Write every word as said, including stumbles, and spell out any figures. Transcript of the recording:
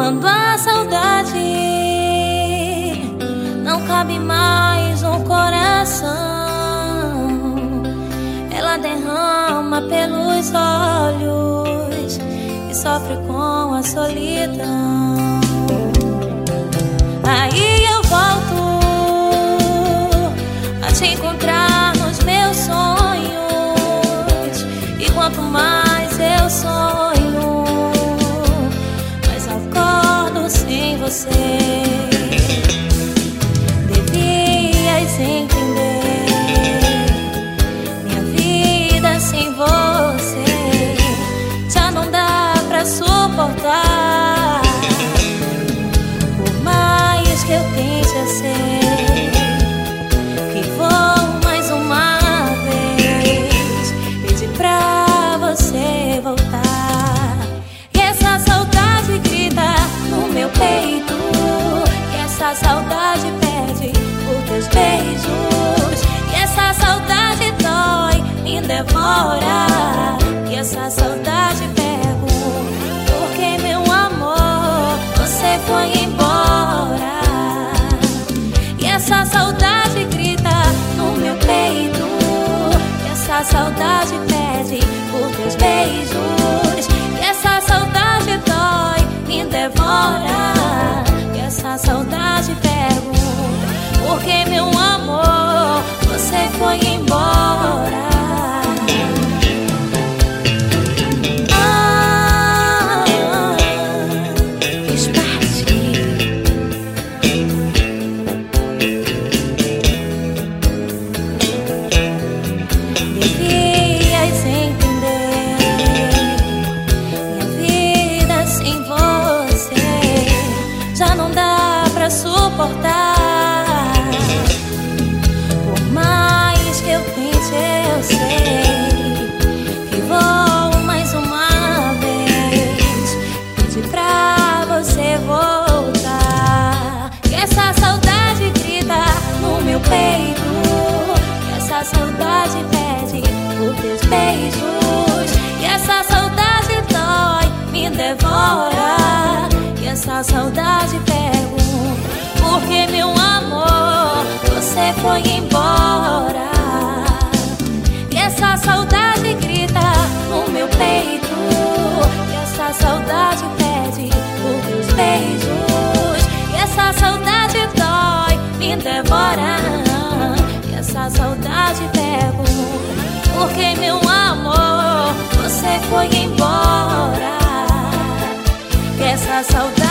Quando a saudade não cabe mais no coração, ela derrama pelos olhos e sofre com a solidão. Aí eu volto a te encontrar nos meus sonhos, e quanto mais eu sonho, mais acordo sem você. Devias entender, minha vida sem você já não dá pra suportar. Por mais que eu tente a ser, que vou mais uma vez pedir pra você voltar. E essa saudade grita no meu peito, e essa saudade pede por teus beijos, e essa saudade dói, me devora. E essa saudade pego, porque meu amor, você foi embora. E essa saudade grita no meu peito, e essa saudade pede por teus beijos, e essa saudade dói, me devora. E essa saudade pergunta, porque meu amor, você foi embora. Ah, quis partir. Devias entender, minha vida sem você já não dá pra suportar. Por mais que eu tente, eu sei que vou mais uma vez pedir pra você voltar. E essa saudade grita no meu peito, e essa saudade pede por teus beijos, e essa saudade dói, me devora. E essa saudade pergunta, porque meu amor, você foi embora. E essa saudade grita no meu peito, e essa saudade pede por teus beijos, e essa saudade dói, me devora. E essa saudade pergunta, porque meu amor, você foi embora. E essa saudade